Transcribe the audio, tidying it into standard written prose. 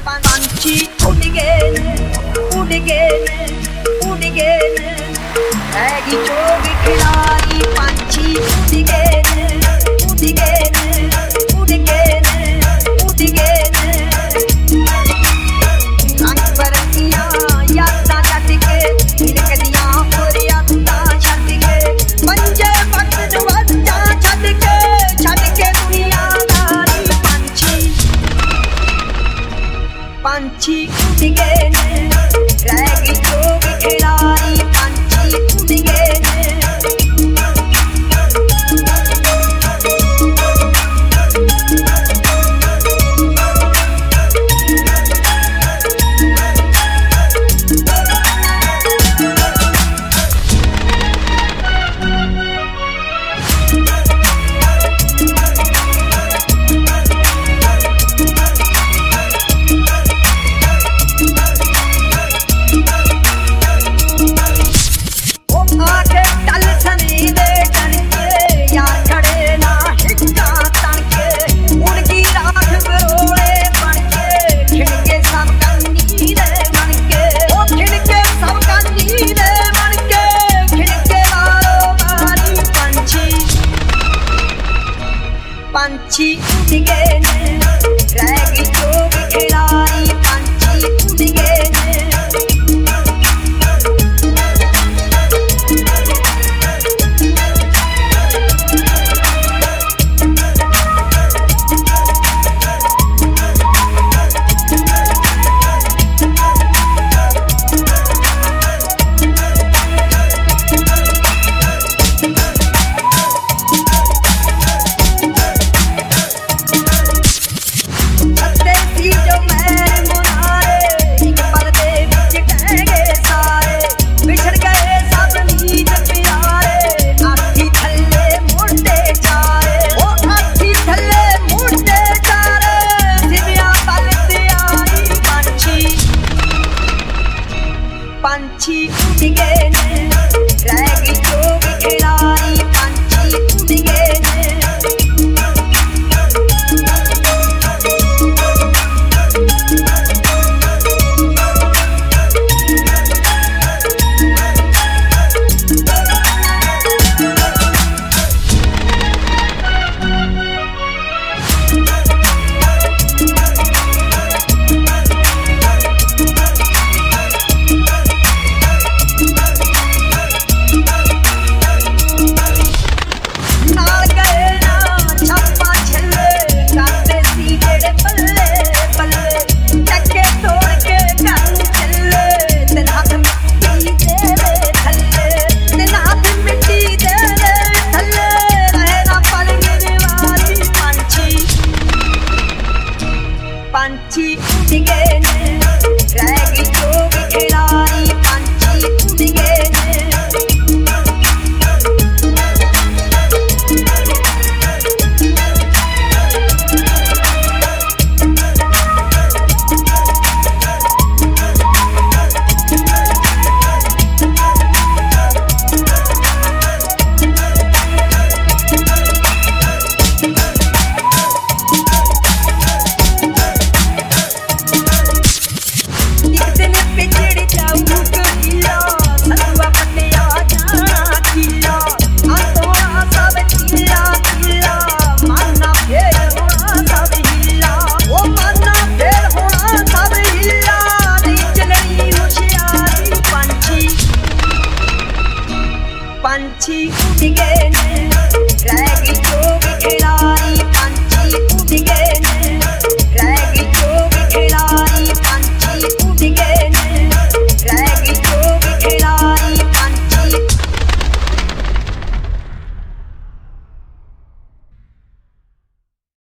ਪੰਛੀ ਉੱਡ ਗਏ ਨੇ ਹੈਗੀ ਚੋਗ ਖਿਲਾਰੀ ਪੰਛੀ ਉੱਡ ਗਏ ਨੇ ਰੰਗ ਬਰੰਗੀਆਂ ਯਾਦਾਂ ਛੱਡ ਕੇ ਹਿਲਕਦੀਆਂ ਫਰਿਆਦਾਂ ਛੱਡ ਕੇ ਮੰਜੇ ਵਕਤ ਵਾਜਾਂ ਛੱਡ ਕੇ ਦੁਨੀਆਦਾਰੀ ਪੰਛੀ ਉੱਡ ਗਏ ਨੇ ਰਹਿ ਗਈ ਚੋਗ ਖਿਲਾਰੀ ਪੰਛੀ ਉੱਡ ਗਏ ਨੇ ਪੰਛੀ ਉੱਡ ਗਏ ਨੇ ਰਹਿ ਗਈ ਚੋਗ ਖਿਲਾਰੀ ਪੰਛੀ ਉੱਡ ਗਏ ਨੇ ਪੰਛੀ ਉੱਡ ਗਏ ਨੇ ਰਹਿ ਗਈ ਚੋਗ ਖਿਲਾਰੀ ਪੰਛੀ ਉੱਡ ਗਏ ਨੇ ਪੰਛੀ ਉੱਡ ਗਏ ਨੇ ਰਹਿ ਗਈ ਚੋਗ ਖਿਲਾਰੀ ਪੰਛੀ ਉੱਡ ਗਏ ਨੇ ਪੰਛੀ ਉੱਡ ਗਏ ਨੇ